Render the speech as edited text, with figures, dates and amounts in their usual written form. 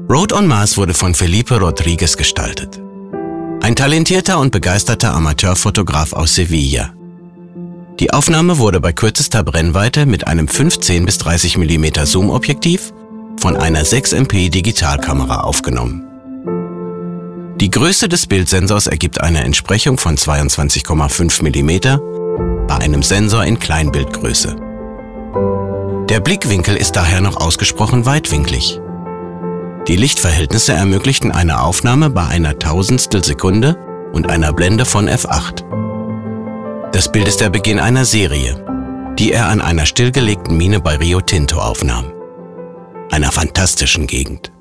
Road on Mars wurde von Felipe Rodriguez gestaltet. Ein talentierter und begeisterter Amateurfotograf aus Sevilla. Die Aufnahme wurde bei kürzester Brennweite mit einem 15 bis 30 mm Zoom-Objektiv von einer 6MP Digitalkamera aufgenommen. Die Größe des Bildsensors ergibt eine Entsprechung von 22,5 mm bei einem Sensor in Kleinbildgröße. Der Blickwinkel ist daher noch ausgesprochen weitwinklig. Die Lichtverhältnisse ermöglichten eine Aufnahme bei einer Tausendstel Sekunde und einer Blende von f8. Das Bild ist der Beginn einer Serie, die er an einer stillgelegten Mine bei Rio Tinto aufnahm. Einer fantastischen Gegend.